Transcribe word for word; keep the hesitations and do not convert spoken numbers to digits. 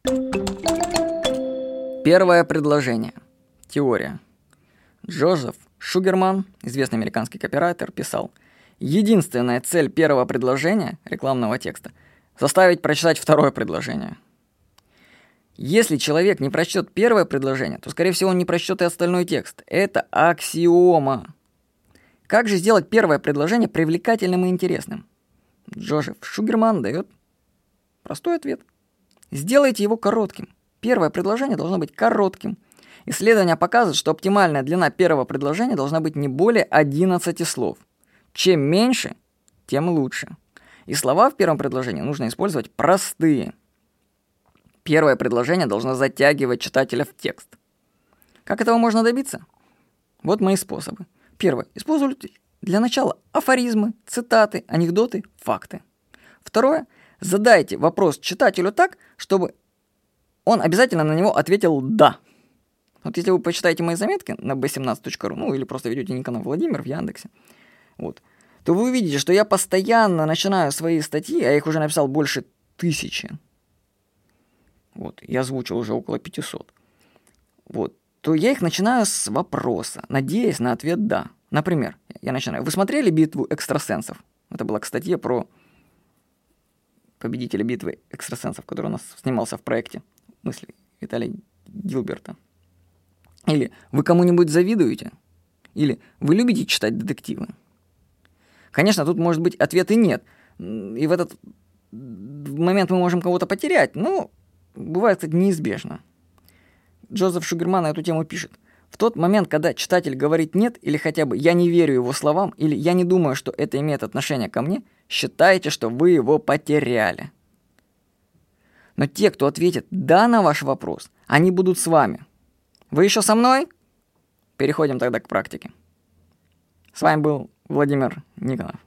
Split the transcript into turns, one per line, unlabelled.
Первое предложение. Теория. Джозеф Шугерман, известный американский копирайтер, писал: единственная цель первого предложения рекламного текста – заставить прочитать второе предложение. Если человек не прочтет первое предложение, то, скорее всего, он не прочтет и остальной текст. Это аксиома. Как же сделать первое предложение привлекательным и интересным? Джозеф Шугерман дает простой ответ. Сделайте его коротким. Первое предложение должно быть коротким. Исследования показывают, что оптимальная длина первого предложения должна быть не более одиннадцати слов. Чем меньше, тем лучше. И слова в первом предложении нужно использовать простые. Первое предложение должно затягивать читателя в текст. Как этого можно добиться? Вот мои способы. Первое. Используйте для начала афоризмы, цитаты, анекдоты, факты. Второе. Задайте вопрос читателю так, чтобы он обязательно на него ответил «да». Вот если вы почитаете мои заметки на би семнадцать точка ру, ну или просто ведете Никонов Владимир в Яндексе, вот, то вы увидите, что я постоянно начинаю свои статьи, а я их уже написал больше тысячи, вот, я озвучил уже около пятисот, вот, то я их начинаю с вопроса, надеясь на ответ «да». Например, я начинаю: вы смотрели «Битву экстрасенсов»? Это была к статье про победителя битвы экстрасенсов, который у нас снимался в проекте мысли Виталия Гилберта. Или вы кому-нибудь завидуете? Или вы любите читать детективы? Конечно, тут может быть ответ и нет. И в этот момент мы можем кого-то потерять, но бывает, кстати, неизбежно. Джозеф Шугерман на эту тему пишет: в тот момент, когда читатель говорит «нет», или хотя бы «я не верю его словам», или «я не думаю, что это имеет отношение ко мне», считайте, что вы его потеряли. Но те, кто ответит «да» на ваш вопрос, они будут с вами. Вы еще со мной? Переходим тогда к практике. С вами был Владимир Никонов.